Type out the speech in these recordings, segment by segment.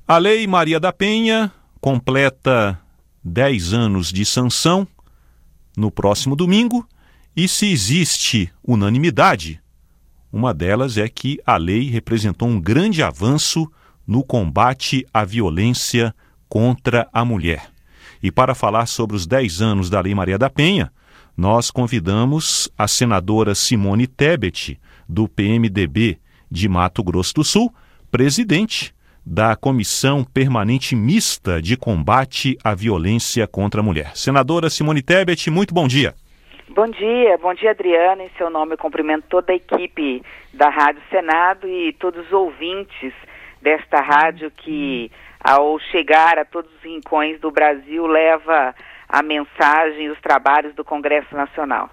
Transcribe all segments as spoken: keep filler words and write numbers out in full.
A Lei Maria da Penha completa dez anos de sanção no próximo domingo e, se existe unanimidade, uma delas é que a lei representou um grande avanço no combate à violência contra a mulher. E para falar sobre os dez anos da Lei Maria da Penha, nós convidamos a senadora Simone Tebet, do P M D B de Mato Grosso do Sul, presidente da Comissão Permanente Mista de Combate à Violência contra a Mulher. Senadora Simone Tebet, muito bom dia. Bom dia, bom dia, Adriana. Em seu nome eu cumprimento toda a equipe da Rádio Senado e todos os ouvintes desta rádio que, ao chegar a todos os rincões do Brasil, leva a mensagem e os trabalhos do Congresso Nacional.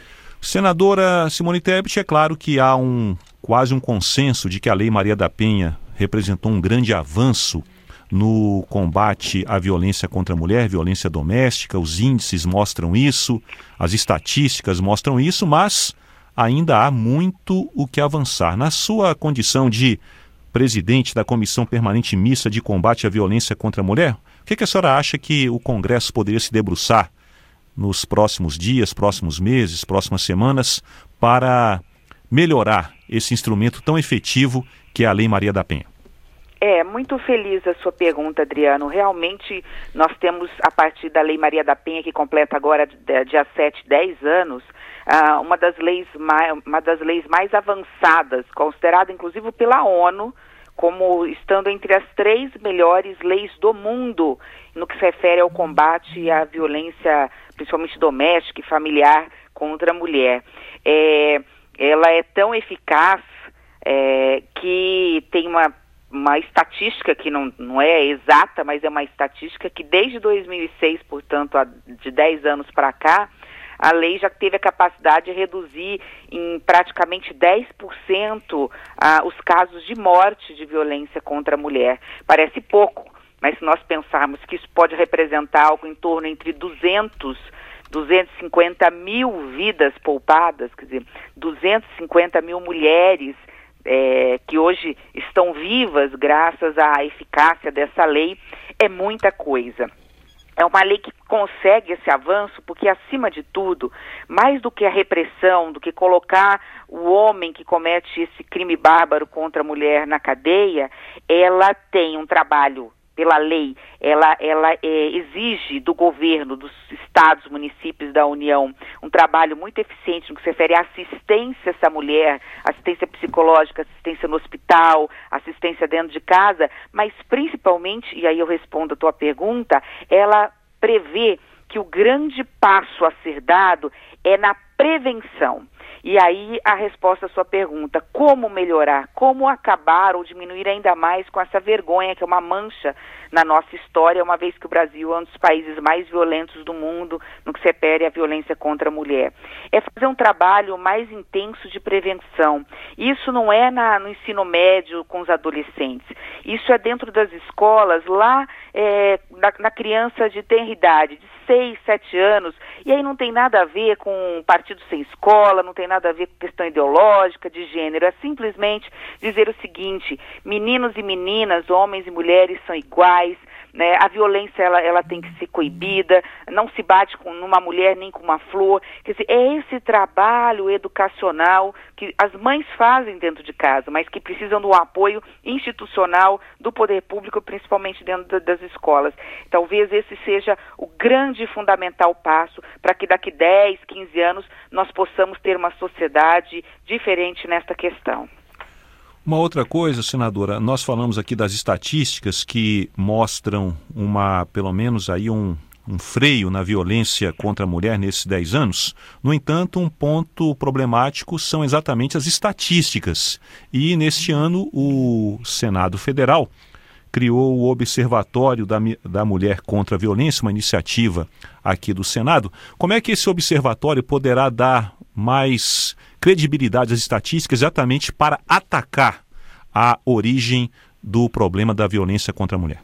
Senadora Simone Tebet, é claro que há um quase um consenso de que a Lei Maria da Penha representou um grande avanço no combate à violência contra a mulher, violência doméstica. Os índices mostram isso, as estatísticas mostram isso, mas ainda há muito o que avançar. Na sua condição de presidente da Comissão Permanente Mista de Combate à Violência contra a Mulher, o que, que a senhora acha que o Congresso poderia se debruçar nos próximos dias, próximos meses, próximas semanas, para melhorar esse instrumento tão efetivo que é a Lei Maria da Penha? É, muito feliz a sua pergunta, Adriano. Realmente, nós temos, a partir da Lei Maria da Penha, que completa agora, dia sete, dez anos, uh, uma, das leis mais, uma das leis mais avançadas, considerada inclusive pela ONU, como estando entre as três melhores leis do mundo, no que se refere ao combate à violência, principalmente doméstica e familiar, contra a mulher. É, ela é tão eficaz é, que tem uma uma estatística que não, não é exata, mas é uma estatística que desde dois mil e seis, portanto, de dez anos para cá, a lei já teve a capacidade de reduzir em praticamente dez por cento ah, os casos de morte de violência contra a mulher. Parece pouco, mas se nós pensarmos que isso pode representar algo em torno entre duzentos, duzentos e cinquenta mil vidas poupadas, quer dizer, duzentos e cinquenta mil mulheres É, que hoje estão vivas graças à eficácia dessa lei, é muita coisa. É uma lei que consegue esse avanço porque, acima de tudo, mais do que a repressão, do que colocar o homem que comete esse crime bárbaro contra a mulher na cadeia, ela tem um trabalho pela lei, ela, ela é, exige do governo, dos estados, municípios, da União, um trabalho muito eficiente no que se refere à assistência a essa mulher, assistência psicológica, assistência no hospital, assistência dentro de casa, mas principalmente, e aí eu respondo a tua pergunta, ela prevê que o grande passo a ser dado é na prevenção. E aí a resposta à sua pergunta, como melhorar, como acabar ou diminuir ainda mais com essa vergonha que é uma mancha na nossa história, uma vez que o Brasil é um dos países mais violentos do mundo no que se refere à violência contra a mulher. É fazer um trabalho mais intenso de prevenção. Isso não é na, no ensino médio com os adolescentes, isso é dentro das escolas, lá é, na, na criança de tenra idade, de seis, sete anos, e aí não tem nada a ver com partido sem escola, não tem nada a ver com questão ideológica, de gênero, é simplesmente dizer o seguinte: meninos e meninas, homens e mulheres são iguais, né? A violência ela, ela tem que ser coibida, não se bate com numa mulher nem com uma flor. Quer dizer, é esse trabalho educacional que as mães fazem dentro de casa, mas que precisam do apoio institucional do poder público, principalmente dentro das escolas. Talvez esse seja o grande e fundamental passo para que daqui dez, quinze anos nós possamos ter uma sociedade diferente nesta questão. Uma outra coisa, senadora, nós falamos aqui das estatísticas que mostram uma, pelo menos aí um, um freio na violência contra a mulher nesses dez anos. No entanto, um ponto problemático são exatamente as estatísticas. E neste ano o Senado Federal criou o Observatório da, da Mulher contra a Violência, uma iniciativa aqui do Senado. Como é que esse observatório poderá dar mais credibilidade às estatísticas exatamente para atacar a origem do problema da violência contra a mulher?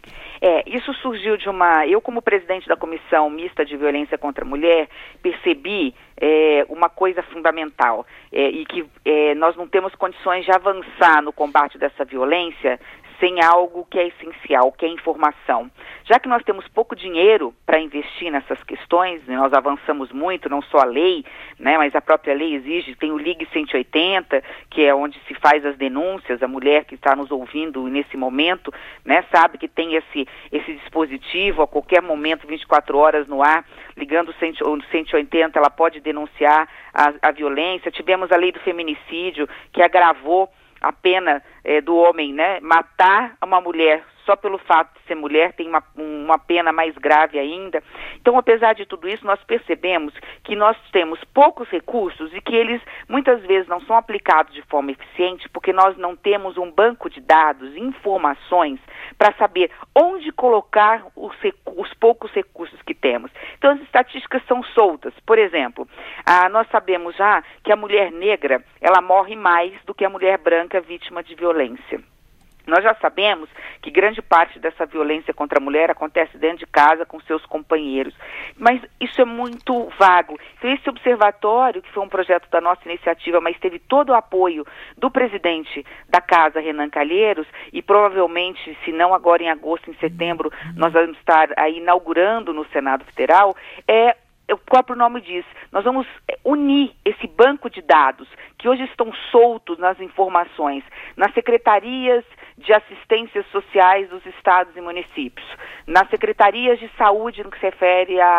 É, isso surgiu de uma... Eu, como presidente da Comissão Mista de Violência contra a Mulher, percebi é, uma coisa fundamental, é, e que é, nós não temos condições de avançar no combate dessa violência sem algo que é essencial, que é informação. Já que nós temos pouco dinheiro para investir nessas questões, né, nós avançamos muito, não só a lei, né, mas a própria lei exige, tem o Ligue cento e oitenta, que é onde se faz as denúncias, a mulher que está nos ouvindo nesse momento, né, sabe que tem esse, esse dispositivo, a qualquer momento, vinte e quatro horas no ar, ligando o cento e oitenta, ela pode denunciar a, a violência. Tivemos a lei do feminicídio, que agravou a pena é, do homem, né, matar uma mulher só pelo fato de ser mulher, tem uma, uma pena mais grave ainda. Então, apesar de tudo isso, nós percebemos que nós temos poucos recursos e que eles muitas vezes não são aplicados de forma eficiente porque nós não temos um banco de dados, informações, para saber onde colocar os, os poucos recursos que temos. Então, as estatísticas são soltas. Por exemplo, ah, nós sabemos já que a mulher negra, ela morre mais do que a mulher branca vítima de violência. Nós já sabemos que grande parte dessa violência contra a mulher acontece dentro de casa com seus companheiros, mas isso é muito vago. Então esse observatório, que foi um projeto da nossa iniciativa, mas teve todo o apoio do presidente da casa, Renan Calheiros, e provavelmente, se não agora em agosto, em setembro, nós vamos estar aí inaugurando no Senado Federal, é o próprio nome diz, nós vamos unir esse banco de dados que hoje estão soltos nas informações, nas secretarias de assistências sociais dos estados e municípios, nas secretarias de saúde no que se refere à,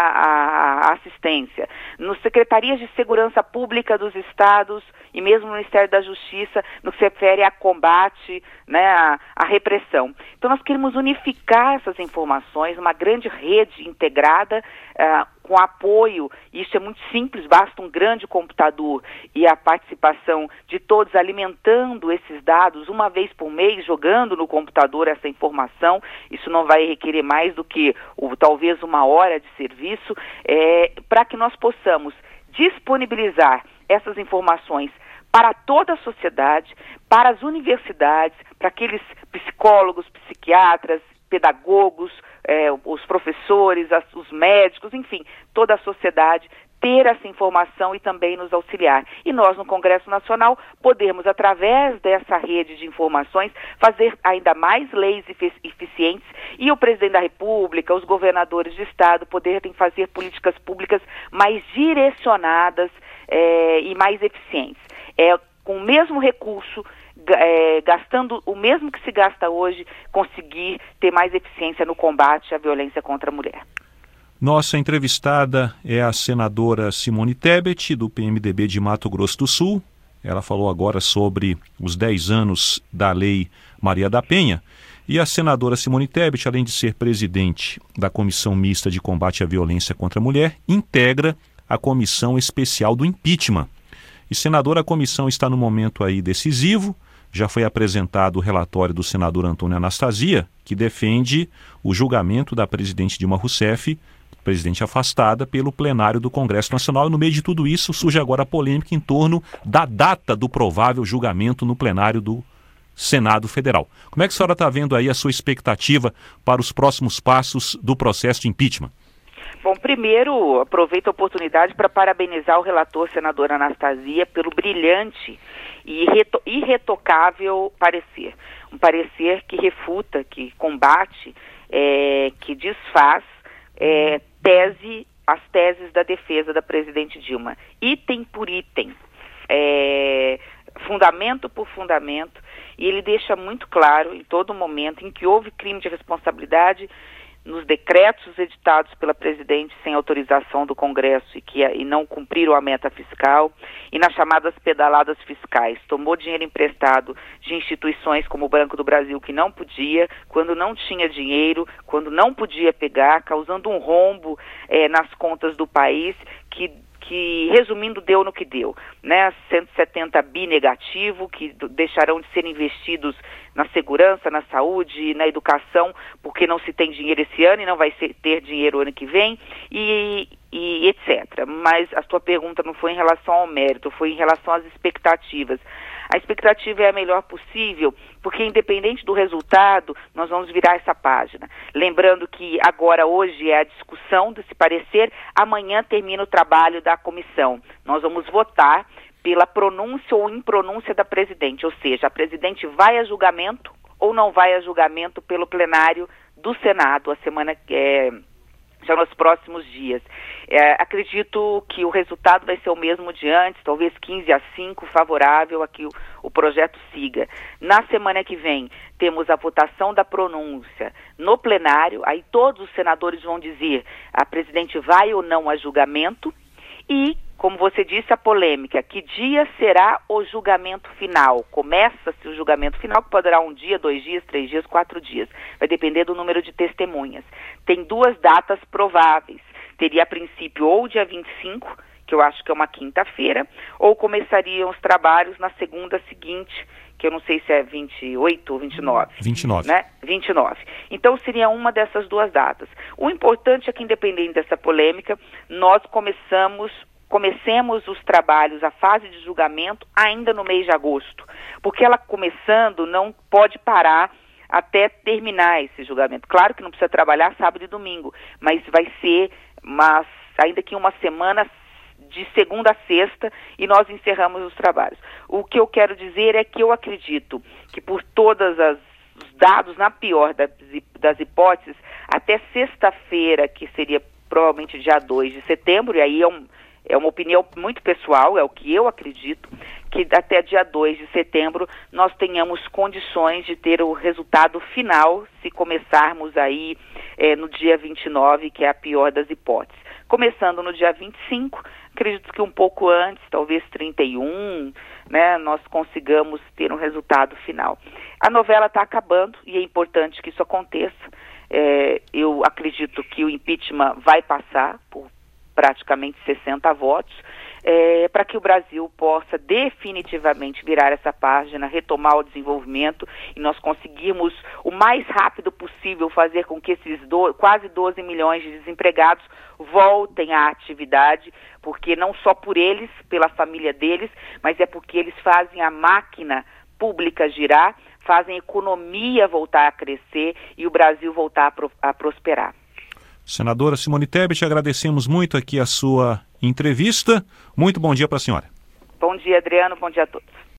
à assistência, nas secretarias de segurança pública dos estados e mesmo no Ministério da Justiça no que se refere a combate, né, à, à repressão. Então nós queremos unificar essas informações, uma grande rede integrada, uh, com apoio, isso é muito simples, basta um grande computador e a participação de todos alimentando esses dados uma vez por mês, jogando no computador essa informação. Isso não vai requerer mais do que ou, talvez uma hora de serviço, é, para que nós possamos disponibilizar essas informações para toda a sociedade, para as universidades, para aqueles psicólogos, psiquiatras, pedagogos, eh, os professores, as, os médicos, enfim, toda a sociedade ter essa informação e também nos auxiliar. E nós, no Congresso Nacional, podemos, através dessa rede de informações, fazer ainda mais leis eficientes e o presidente da República, os governadores de Estado poderem fazer políticas públicas mais direcionadas eh, e mais eficientes. É, com o mesmo recurso, É, gastando o mesmo que se gasta hoje, conseguir ter mais eficiência no combate à violência contra a mulher. Nossa entrevistada é a senadora Simone Tebet, do P M D B de Mato Grosso do Sul. Ela falou agora sobre os dez anos da Lei Maria da Penha. E a senadora Simone Tebet, além de ser presidente da Comissão Mista de Combate à Violência contra a Mulher, integra a Comissão Especial do Impeachment. E, senadora, a comissão está no momento aí decisivo. Já foi apresentado o relatório do senador Antônio Anastasia, que defende o julgamento da presidente Dilma Rousseff, presidente afastada, pelo plenário do Congresso Nacional. E no meio de tudo isso surge agora a polêmica em torno da data do provável julgamento no plenário do Senado Federal. Como é que a senhora está vendo aí a sua expectativa para os próximos passos do processo de impeachment? Bom, primeiro, aproveito a oportunidade para parabenizar o relator, senador Anastasia, pelo brilhante e irretocável parecer. Um parecer que refuta, que combate, é, que desfaz é, tese, as teses da defesa da presidente Dilma, item por item, é, fundamento por fundamento, e ele deixa muito claro em todo momento em que houve crime de responsabilidade nos decretos editados pela presidente sem autorização do Congresso e que e não cumpriram a meta fiscal, e nas chamadas pedaladas fiscais. Tomou dinheiro emprestado de instituições como o Banco do Brasil, que não podia, quando não tinha dinheiro, quando não podia pegar, causando um rombo eh, nas contas do país, que que, resumindo, deu no que deu, né? cento e setenta bi negativo, que deixarão de ser investidos na segurança, na saúde, na educação, porque não se tem dinheiro esse ano e não vai ser, ter dinheiro ano que vem, e, e etcétera. Mas a sua pergunta não foi em relação ao mérito, foi em relação às expectativas. A expectativa é a melhor possível, porque independente do resultado, nós vamos virar essa página. Lembrando que agora, hoje, é a discussão desse parecer, amanhã termina o trabalho da comissão. Nós vamos votar pela pronúncia ou impronúncia da presidente, ou seja, a presidente vai a julgamento ou não vai a julgamento pelo plenário do Senado, a semana é, já nos próximos dias. É, acredito que o resultado vai ser o mesmo de antes, talvez quinze a cinco, favorável a que o, o projeto siga. Na semana que vem, temos a votação da pronúncia no plenário, aí todos os senadores vão dizer a presidente vai ou não a julgamento, e, como você disse, a polêmica, que dia será o julgamento final? Começa-se o julgamento final, que poderá um dia, dois dias, três dias, quatro dias. Vai depender do número de testemunhas. Tem duas datas prováveis. Teria, a princípio, ou dia vinte e cinco, que eu acho que é uma quinta-feira, ou começariam os trabalhos na segunda seguinte, que eu não sei se é vinte e oito ou vinte e nove. vinte e nove. Né? vinte e nove. Então, seria uma dessas duas datas. O importante é que, independente dessa polêmica, nós começamos, comecemos os trabalhos, a fase de julgamento, ainda no mês de agosto. Porque ela começando não pode parar até terminar esse julgamento. Claro que não precisa trabalhar sábado e domingo, mas vai ser, uma, ainda que uma semana de segunda a sexta, e nós encerramos os trabalhos. O que eu quero dizer é que eu acredito que por todas as os dados, na pior das, das hipóteses, até sexta-feira, que seria provavelmente dia dois de setembro, e aí é, um, é uma opinião muito pessoal, é o que eu acredito, que até dia dois de setembro nós tenhamos condições de ter o resultado final, se começarmos aí é, no dia vinte e nove, que é a pior das hipóteses. Começando no dia vinte e cinco, acredito que um pouco antes, talvez trinta e um, né, nós consigamos ter um resultado final. A novela está acabando e é importante que isso aconteça. É, eu acredito que o impeachment vai passar por praticamente sessenta votos, é, para que o Brasil possa definitivamente virar essa página, retomar o desenvolvimento e nós conseguirmos o mais rápido possível fazer com que esses do, quase doze milhões de desempregados voltem à atividade, porque não só por eles, pela família deles, mas é porque eles fazem a máquina pública girar, fazem a economia voltar a crescer e o Brasil voltar a, pro, a prosperar. Senadora Simone Tebet, agradecemos muito aqui a sua entrevista. Muito bom dia para a senhora. Bom dia, Adriano. Bom dia a todos.